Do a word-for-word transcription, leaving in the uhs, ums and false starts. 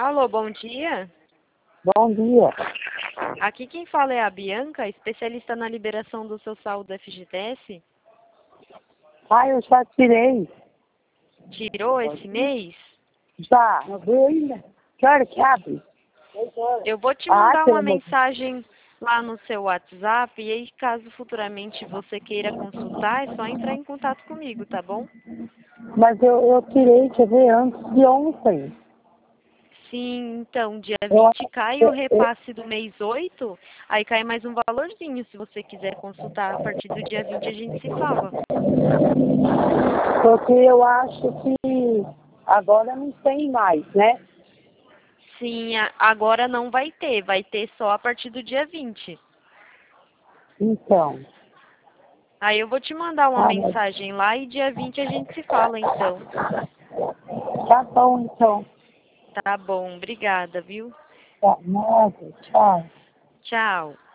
Alô, bom dia. Bom dia. Aqui quem fala é a Bianca, especialista na liberação do seu saldo F G T S. Ah, eu já tirei. Tirou esse mês? Já. Não veio ainda. Que hora que abre? Eu vou te Ah, mandar pelo uma amor de- mensagem lá no seu WhatsApp e aí caso futuramente você queira consultar, é só entrar em contato comigo, tá bom? Mas eu, eu tirei, quer ver, antes de ontem. Sim, então, dia Eu, vinte cai o eu, eu, repasse do mês oito, aí cai mais um valorzinho. Se você quiser consultar a partir do dia vinte, a gente se fala. porque eu acho que agora não tem mais, né? Sim, a- agora não vai ter, vai ter só a partir do dia vinte. Então. Aí eu vou te mandar uma Ah, mas mensagem lá e dia vinte a gente se fala, então. tá bom, então. Tá bom, obrigada, viu? Tá, nada, tchau. Tchau.